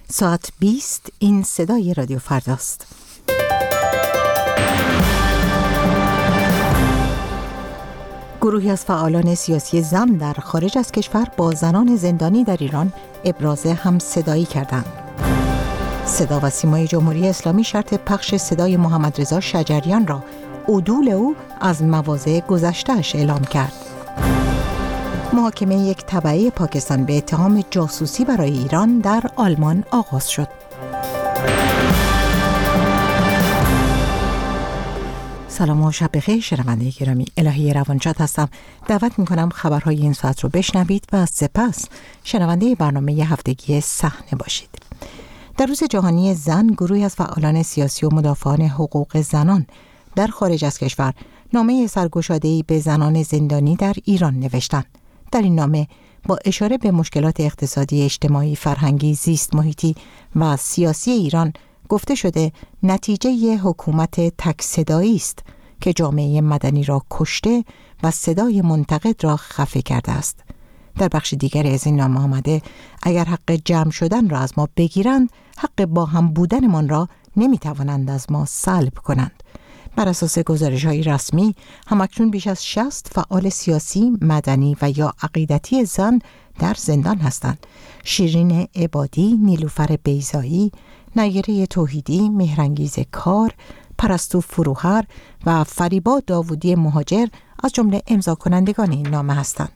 ساعت 20 این صدای رادیو فرداست. گروهی از فعالان سیاسی زن در خارج از کشور با زنان زندانی در ایران ابراز همصدایی کردند. صدا و سیمای جمهوری اسلامی شرط پخش صدای محمد رضا شجریان را عدول او از مواضع گذشته‌اش اعلام کرد. محاکمه یک تبعه پاکستان به اتهام جاسوسی برای ایران در آلمان آغاز شد. سلام و شب بخیر شنونده گرامی، الهی روانشاد هستم. دعوت میکنم خبرهای این ساعت رو بشنوید و سپس شنونده برنامه هفتگی صحنه باشید. در روز جهانی زن، گروهی از فعالان سیاسی و مدافعان حقوق زنان در خارج از کشور نامه سرگشاده‌ای به زنان زندانی در ایران نوشتند. در این نامه با اشاره به مشکلات اقتصادی، اجتماعی، فرهنگی، زیست محیطی و سیاسی ایران گفته شده نتیجه حکومت تک صدایی است که جامعه مدنی را کشته و صدای منتقد را خفه کرده است. در بخش دیگری از این نامه آمده اگر حق جمع شدن را از ما بگیرند، حق با هم بودنمان را نمیتوانند از ما سلب کنند. بر اساس گزارش‌های رسمی، همکنون بیش از 60 فعال سیاسی، مدنی و یا عقیدتی زن در زندان هستند. شیرین عبادی، نیلوفر بیضایی، نیره توحیدی، مهرانگیز کار، پرستو فروهر و فریبا داوودی مهاجر از جمله امضا کنندگان این نامه هستند.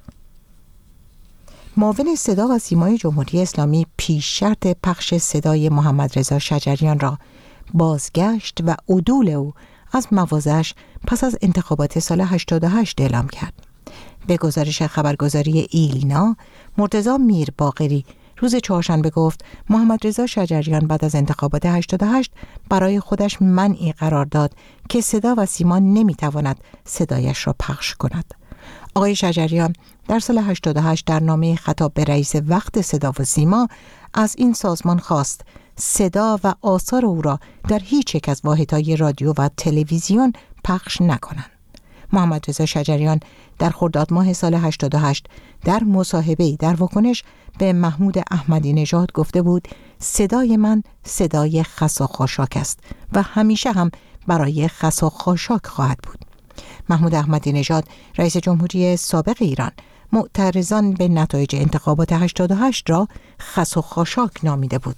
معاون صدا و سیمای جمهوری اسلامی پیش شرط پخش صدای محمد رضا شجریان را بازگشت و عدول او از مواضعش پس از انتخابات سال 88 اعلام کرد. به گزارش خبرگزاری ایلنا، مرتضی میرباقری روز چهارشنبه گفت محمد رضا شجریان بعد از انتخابات 88 برای خودش منعی قرار داد که صدا و سیما نمیتواند صدایش را پخش کند. آقای شجریان در سال 88 در نامه خطاب به رئیس وقت صدا و سیما از این سازمان خواست صدا و آثار او را در هیچ یک از واحدهای رادیو و تلویزیون پخش نکنند. محمد رضا شجریان در خرداد ماه سال 88 در مصاحبه‌ای در واکنش به محمود احمدی نژاد گفته بود صدای من صدای خس و خاشاک است و همیشه هم برای خس و خاشاک خواهد بود. محمود احمدی نژاد رئیس جمهوری سابق ایران معترضان به نتایج انتخابات 88 را خس و خاشاک نامیده بود.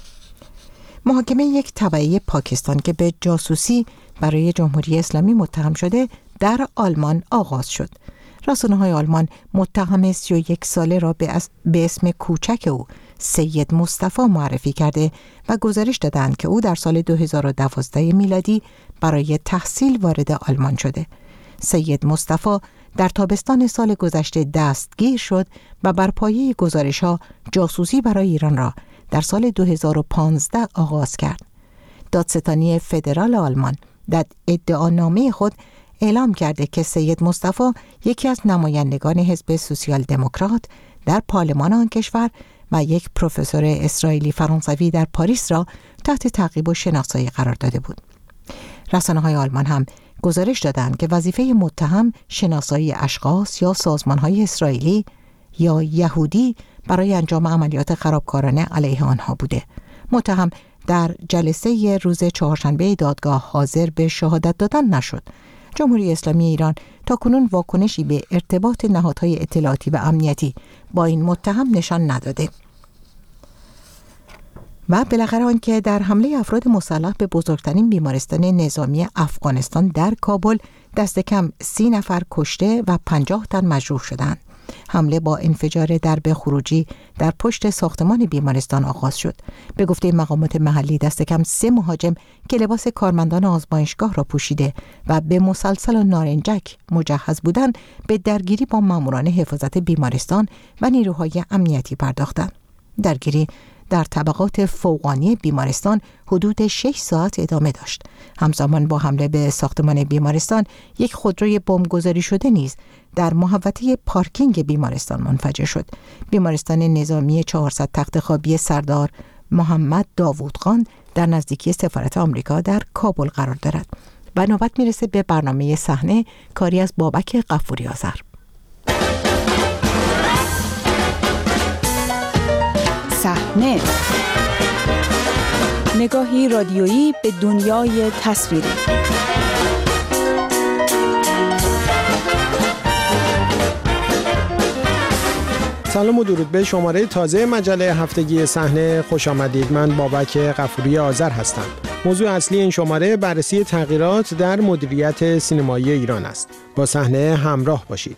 محاکمه یک تبعه پاکستان که به جاسوسی برای جمهوری اسلامی متهم شده در آلمان آغاز شد. رسانه‌های آلمان متهم 31 ساله را به اسم کوچک او سید مصطفی معرفی کرده و گزارش دادند که او در سال 2012 میلادی برای تحصیل وارد آلمان شده. سید مصطفی در تابستان سال گذشته دستگیر شد و بر پایه گزارش‌ها جاسوسی برای ایران را در سال 2015 آغاز کرد. دادستانی فدرال آلمان در ادعانامه خود اعلام کرده که سید مصطفی یکی از نمایندگان حزب سوسیال دموکرات در پارلمان آن کشور و یک پروفسور اسرائیلی فرانسوی در پاریس را تحت تعقیب و شناسایی قرار داده بود. رسانه‌های آلمان هم گزارش دادند که وظیفه متهم شناسایی اشخاص یا سازمان‌های اسرائیلی یا یهودی برای انجام عملیات خرابکارانه علیه آنها بوده. متهم در جلسه روز چهارشنبه دادگاه حاضر به شهادت دادن نشد. جمهوری اسلامی ایران تاکنون واکنشی به ارتباط نهادهای اطلاعاتی و امنیتی با این متهم نشان نداده. و بالاخره آنکه در حمله افراد مسلح به بزرگترین بیمارستان نظامی افغانستان در کابل دست کم 30 نفر کشته و 50 تن مجروح شدند. حمله با انفجار درب خروجی در پشت ساختمان بیمارستان آغاز شد. به گفته مقامات محلی دست کم 3 مهاجم که لباس کارمندان آزمایشگاه را پوشیده و به مسلسل و نارنجک مجهز بودند به درگیری با ماموران حفاظت بیمارستان و نیروهای امنیتی پرداختند. درگیری در طبقات فوقانی بیمارستان حدود 6 ساعت ادامه داشت. همزمان با حمله به ساختمان بیمارستان یک خودروی بمبگذاری شده نیز در محوطه پارکینگ بیمارستان منفجر شد. بیمارستان نظامی 400 تخت خوابی سردار محمد داوود خان در نزدیکی سفارت آمریکا در کابل قرار دارد. و نوبت میرسه به برنامه صحنه، کاری از بابک غفوری آذر. صحنه، نگاهی رادیویی به دنیای تصویری. سلام و درود به شماره تازه مجله هفتگی صحنه خوش آمدید. من بابک غفوری آذر هستم. موضوع اصلی این شماره بررسی تغییرات در مدیریت سینمایی ایران است. با صحنه همراه باشید.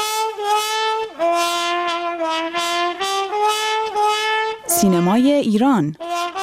سینمای ایران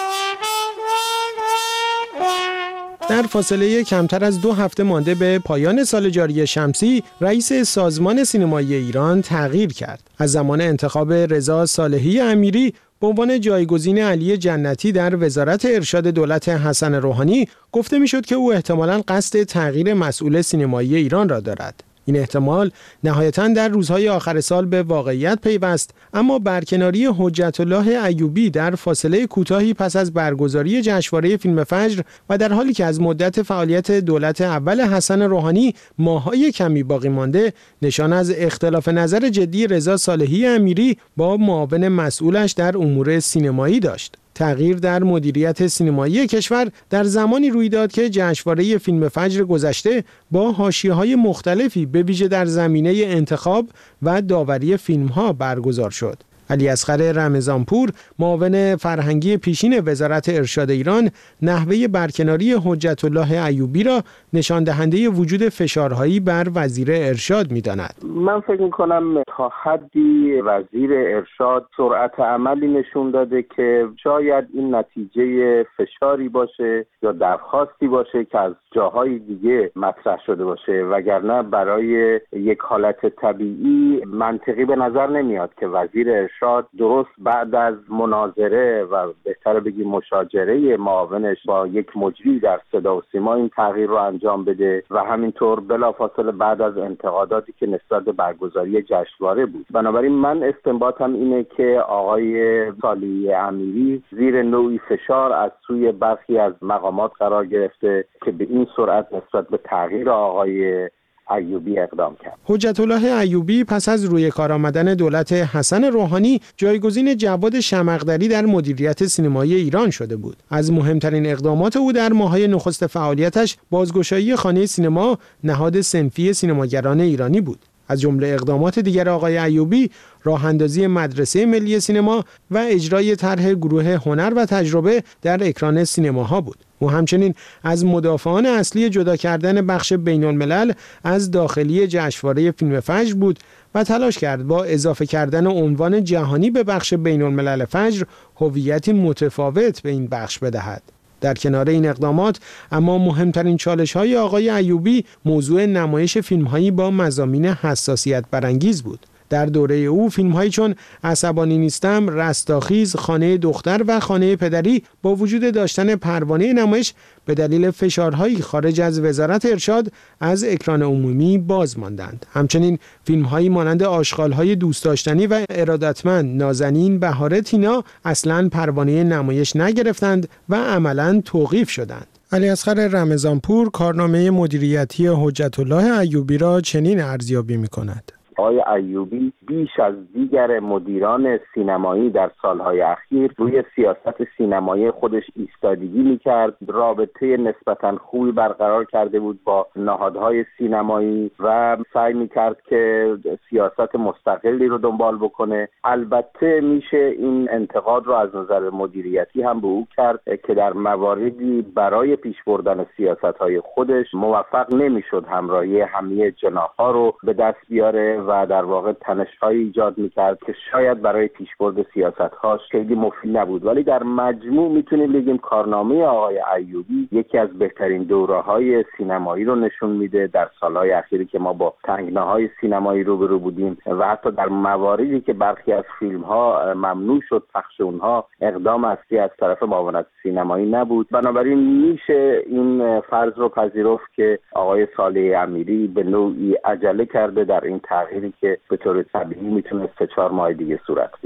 در فاصله کمتر از 2 هفته مانده به پایان سال جاری شمسی، رئیس سازمان سینمایی ایران تغییر کرد. از زمان انتخاب رضا صالحی امیری به عنوان جایگزین علی جنتی در وزارت ارشاد دولت حسن روحانی گفته میشد که او احتمالاً قصد تغییر مسئول سینمایی ایران را دارد. این احتمال نهایتاً در روزهای آخر سال به واقعیت پیوست، اما برکناری حجت الله ایوبی در فاصله کوتاهی پس از برگزاری جشنواره فیلم فجر و در حالی که از مدت فعالیت دولت اول حسن روحانی ماه‌های کمی باقی مانده، نشان از اختلاف نظر جدی رضا صالحی امیری با معاون مسئولش در امور سینمایی داشت. تغییر در مدیریت سینمایی کشور در زمانی روی داد که جشنواره فیلم فجر گذشته با حاشیه‌های مختلفی به ویژه در زمینه انتخاب و داوری فیلم‌ها برگزار شد. علیاصغر رمضانپور، معاون فرهنگی پیشین وزارت ارشاد ایران، نحوه برکناری حجت الله ایوبی را نشان دهنده وجود فشارهایی بر وزیر ارشاد می‌داند. من فکر می‌کنم تا حدی وزیر ارشاد سرعت عملی نشون داده که شاید این نتیجه فشاری باشه یا درخواستی باشه که از جاهای دیگه مطرح شده باشه، وگرنه برای یک حالت طبیعی منطقی به نظر نمیاد که وزیر ارشاد درست بعد از مناظره و بهتر بگیم مشاجره معاونش با یک مجری در صدا و سیما این تغییر رو انجام بده و همینطور بلافاصله بعد از انتقاداتی که نسبت به برگزاری جشنواره بود. بنابراین من استنباطم اینه که آقای صالحی امیری زیر نوعی فشار از سوی برخی از مقامات قرار گرفته که به این سرعت نسبت به تغییر آقای ایوبی اقدام کرد. حجت الله ایوبی پس از روی کار آمدن دولت حسن روحانی جایگزین جواد شمقدری در مدیریت سینمایی ایران شده بود. از مهمترین اقدامات او در ماه‌های نخست فعالیتش بازگشایی خانه سینما، نهاد صنفی سینماگران ایرانی بود. از جمله اقدامات دیگر آقای ایوبی راه اندازی مدرسه ملی سینما و اجرای طرح گروه هنر و تجربه در اکران سینماها بود. او همچنین از مدافعان اصلی جدا کردن بخش بین الملل از داخلی جشنواره فیلم فجر بود و تلاش کرد با اضافه کردن عنوان جهانی به بخش بین الملل فجر هویتی متفاوت به این بخش بدهد. در کنار این اقدامات اما مهمترین چالش‌های آقای ایوبی موضوع نمایش فیلم‌هایی با مضامین حساسیت برانگیز بود. در دوره او فیلم‌هایی چون عصبانی نیستم، رستاخیز، خانه دختر و خانه پدری با وجود داشتن پروانه نمایش به دلیل فشارهایی خارج از وزارت ارشاد از اکران عمومی باز ماندند. همچنین فیلم‌هایی مانند آشغال‌های دوست داشتنی و ارادتمند، نازنین، بهاره تینا اصلاً پروانه نمایش نگرفتند و عملاً توقیف شدند. علیاصغر رمضانپور کارنامه مدیریتی حجت الله ایوبی را چنین ارزیابی می‌کند. آقای ایوبی بیش از دیگر مدیران سینمایی در سالهای اخیر روی سیاست سینمایی خودش ایستادگی میکرد، رابطه نسبتاً خوبی برقرار کرده بود با نهادهای سینمایی و سعی میکرد که سیاست مستقلی رو دنبال بکنه. البته میشه این انتقاد رو از نظر مدیریتی هم به او کرد که در مواردی برای پیش بردن سیاستهای خودش موفق نمیشد همراهی همه جناح‌ها رو به دست بیاره و در واقع تنش‌هایی ایجاد می‌کرد که شاید برای پیشبرد سیاست‌هاش خیلی مفید نبود. ولی در مجموع میتونیم بگیم کارنامه آقای ایوبی یکی از بهترین دوره‌های سینمایی رو نشون میده در سال‌های اخیری که ما با تنگناهای سینمایی روبرو بودیم و حتی در مواردی که برخی از فیلم‌ها ممنوع شد پخش اونها اقدام اصلی از طرف معاونت سینمایی نبود. بنابراین میشه این فرض رو پذیرفت که آقای صالحی امیری به نوعی عجله کرده در این تغییری که به طور طبیعی میتونه 3-4 ماه دیگه صورت بگیره.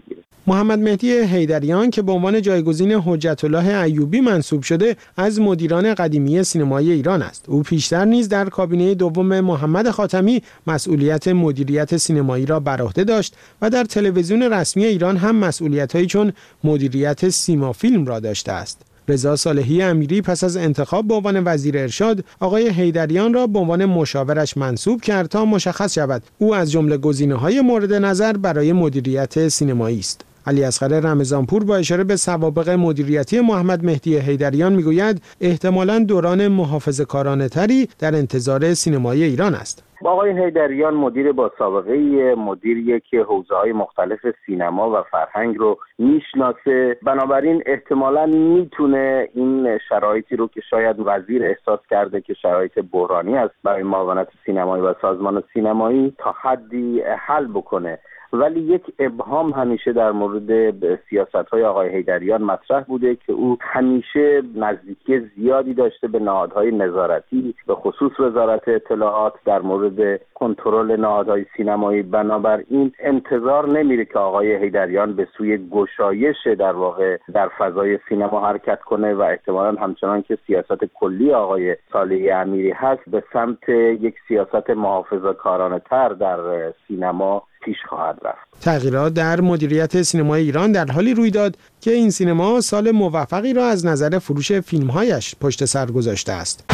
محمد مهدی حیدریان که به عنوان جایگزین حجت الله ایوبی منصوب شده از مدیران قدیمی سینمای ایران است. او پیشتر نیز در کابینه دوم محمد خاتمی مسئولیت مدیریت سینمایی را بر عهده داشت و در تلویزیون رسمی ایران هم مسئولیت‌هایی چون مدیریت سیما فیلم را داشته است. رضا صالحی امیری پس از انتخاب به عنوان وزیر ارشاد آقای حیدریان را به عنوان مشاورش منصوب کرد تا مشخص شود او از جمله گزینه‌های مورد نظر برای مدیریت سینمایی است. علیاصغر رمضانپور با اشاره به سوابق مدیریتی محمد مهدی حیدریان میگوید احتمالاً دوران محافظه‌کارانه‌تری در انتظار سینمای ایران است. آقای حیدریان مدیر با سابقه مدیریه که حوزه‌های مختلف سینما و فرهنگ رو میشناسه، بنابراین احتمالاً میتونه این شرایطی رو که شاید وزیر احساس کرده که شرایط بحرانی است برای معاونت سینمایی و سازمان سینمایی تا حدی حل بکنه. ولی یک ابهام همیشه در مورد سیاست‌های آقای حیدریان مطرح بوده که او همیشه نزدیکی زیادی داشته به نهادهای نظارتی، به خصوص وزارت اطلاعات در مورد کنترل نهادهای سینمایی. بنابراین انتظار نمیره که آقای حیدریان به سوی گشایش در واقع در فضای سینما حرکت کنه و احتمالاً همچنان که سیاست کلی آقای صالحی امیری هست به سمت یک سیاست محافظه‌کارانه‌تر در سینما پیش خواهد رفت. تغییرات در مدیریت سینمای ایران در حالی روی داد که این سینما سال موفقی را از نظر فروش فیلم‌هایش پشت سر گذاشته است.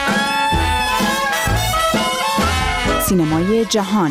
سینمای جهان.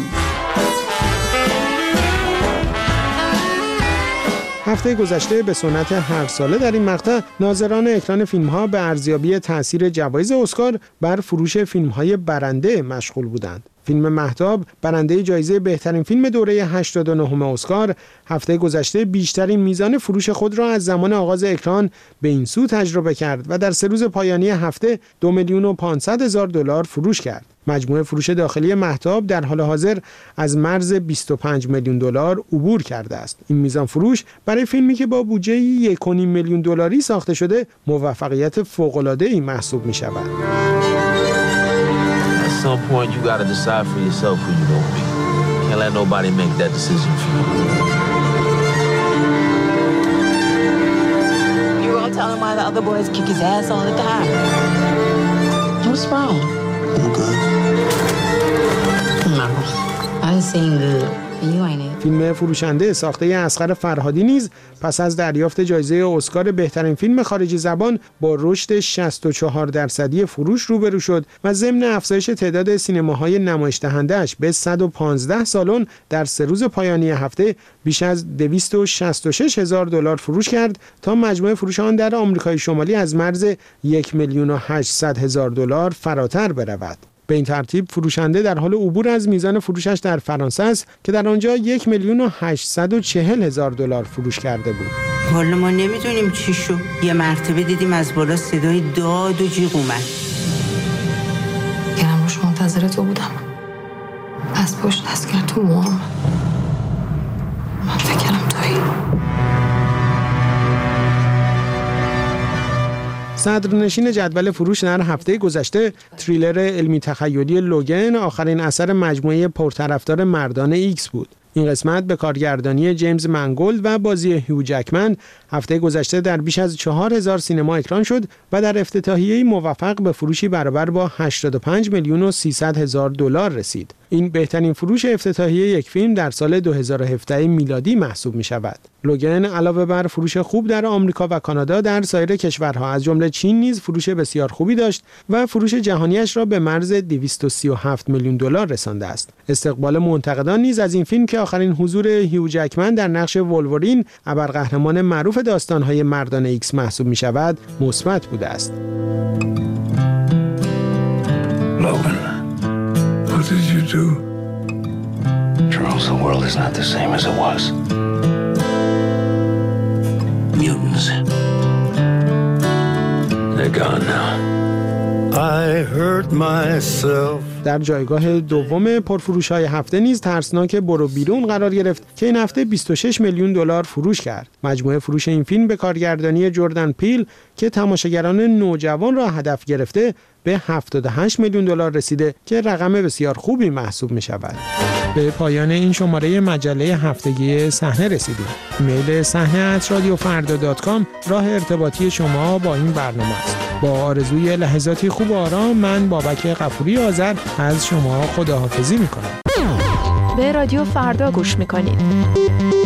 هفته گذشته به سنت هر ساله در این مقطع ناظران اکران فیلم‌ها به ارزیابی تأثیر جوایز اسکار بر فروش فیلم‌های برنده مشغول بودند. فیلم مهتاب برنده جایزه بهترین فیلم دوره 89 اسکار هفته گذشته بیشترین میزان فروش خود را از زمان آغاز اکران به این سو تجربه کرد و در 3 روز پایانی هفته 2,500,000 دلار فروش کرد. مجموع فروش داخلی مهتاب در حال حاضر از مرز 25 میلیون دلار عبور کرده است. این میزان فروش برای فیلمی که با بودجه 1.5 میلیون دلاری ساخته شده موفقیت فوق‌العاده‌ای محسوب می‌شود. At some point you got to decide for yourself who you're going to be. Can't let nobody make that decision for you. You gonna tell him why the other boys kick his ass all the time? What's wrong? I'm good. No, I didn't seem good. You ain't it. فیلم فروشنده ساخته اصغر فرهادی نیز پس از دریافت جایزه اسکار بهترین فیلم خارجی زبان با رشد 64% فروش روبرو شد و ضمن افزایش تعداد سینماهای نمایش دهنده‌اش به 115 سالن در 3 روز پایانی هفته بیش از 266,000 دلار فروش کرد تا مجموع فروش آن در آمریکای شمالی از مرز 1,800,000 دلار فراتر برود. به این ترتیب فروشنده در حال عبور از میزان فروشش در فرانسه است که در آنجا 1,840,000 دلار فروش کرده بود. والا ما نمیدونیم چی شو. یه مرتبه دیدیم از بالا صدای داد و جیغ اومد. گرم روش منتظر تو بودم. از پشت دست کرد تو موام. من فکرم تویی. صدرنشین جدول فروش در هفته گذشته تریلر علمی تخیلی لوگن آخرین اثر مجموعه پرطرفدار مردان ایکس بود. این قسمت به کارگردانی جیمز منگولد و بازی هیو جکمن هفته گذشته در بیش از 4,000 سینما اکران شد و در افتتاحیه موفق به فروشی برابر با 85,300,000 دلار رسید. این بهترین فروش افتتاحیه یک فیلم در سال 2017 میلادی محسوب می شود. لوگن علاوه بر فروش خوب در آمریکا و کانادا در سایر کشورها از جمله چین نیز فروش بسیار خوبی داشت و فروش جهانیش را به مرز 237 میلیون دلار رسانده است. استقبال منتقدان نیز از این فیلم که آخرین حضور هیو جکمن در نقش ولورین ابرقهرمان معروف داستان‌های مردان ایکس محسوب می شود مثبت بوده است. Logan, what did you do? Charles, the world is not the same as it was. Mutants. They're gone now. I hurt myself. در جایگاه دوم پرفروش‌های هفته نیز ترسناک برو بیرون قرار گرفت که این هفته 26 میلیون دلار فروش کرد. مجموع فروش این فیلم به کارگردانی جردن پیل که تماشاگران نوجوان را هدف گرفته به 78 میلیون دلار رسیده که رقم بسیار خوبی محسوب می شود. به پایان این شماره مجله هفتگی صحنه رسیدیم. ایمیل صحنه@radiofarda.com راه ارتباطی شما با این برنامه است. با آرزوی لحظاتی خوب و آرام، من بابک غفوری آذر از شما خداحافظی می کنم. به رادیو فردا گوش می کنید.